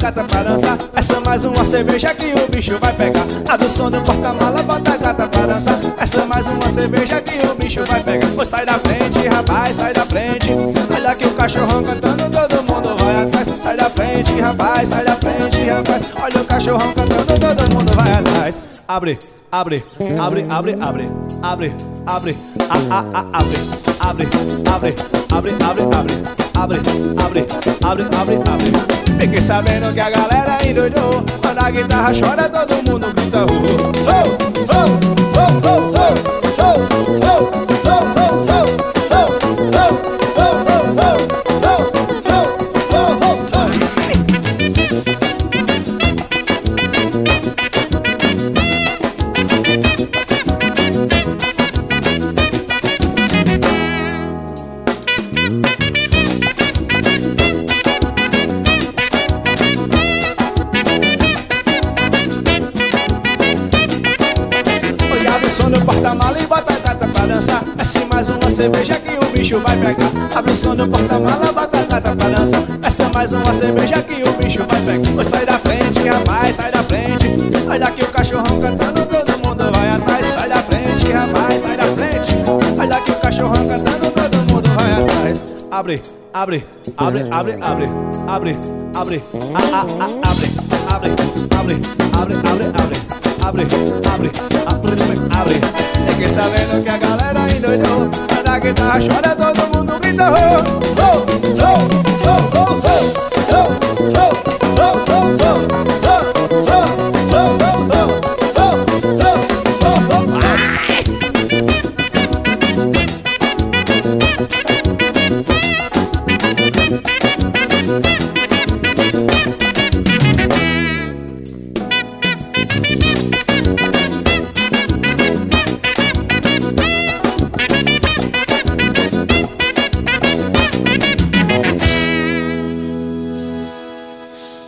gata pra dançar. Essa é mais uma cerveja que o bicho vai pegar. Abre o som do porta-mala, bota a gata pra dançar. Essa é mais uma cerveja que o bicho vai pegar. Pois sai da frente, rapaz, sai da frente. Olha que o cachorrão cantando, todo mundo vai atrás. Sai da frente, rapaz, sai da frente, rapaz. Olha o cachorrão cantando, todo mundo vai atrás. Abre, abre, abre, abre, abre, abre, abre, abre, abre, abre, abre, abre, abre, abre, abre, abre, abre, abre. Fiquei sabendo que a galera endoidou. Quando a guitarra chora, todo mundo grita oh, oh, oh, oh, oh, oh, oh, oh. No porta-mala e bota a gata pra dançar. Essa é mais uma cerveja que o bicho vai pegar. Abre o som no porta-mala, bota a gata pra dançar. Essa é mais uma cerveja que o bicho vai pegar. Pois sai da frente, rapaz, sai da frente. Olha aqui o cachorrão cantando, todo mundo vai atrás. Sai da frente, rapaz, sai da frente. Olha aqui o cachorrão cantando, todo mundo vai atrás. Abre, abre, abre, abre, abre, abre, abre, abre, abre, abre, abre, abre, abre. Abre, abre, abre, abre. Fiquei sabendo que a galera endoidou. Quando a guitarra chora, todo mundo grita oh, oh, oh, oh.